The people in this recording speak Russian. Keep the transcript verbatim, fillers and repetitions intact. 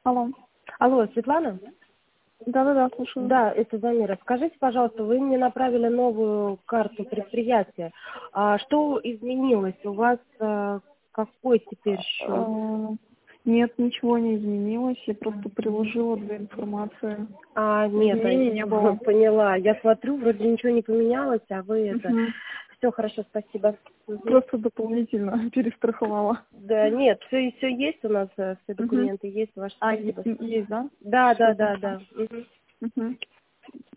Алло. Алло, Светлана? Да-да-да, слушаю. Да, это Замира. Скажите, пожалуйста, вы мне направили новую карту предприятия. А что изменилось? У вас а, какой теперь счет? А, Нет, ничего не изменилось. Я просто приложила для информации. А, нет, Изменений не а, было. поняла. Я смотрю, вроде ничего не поменялось, а вы это... Мгм. Все хорошо, спасибо. Мгм. Просто дополнительно перестраховала. Да, нет, все, все есть у нас, э, все Мгм. документы есть, ваше А, е- спасибо. есть, да? Да, Все, да, да, хорошо. да. Мгм. Мгм.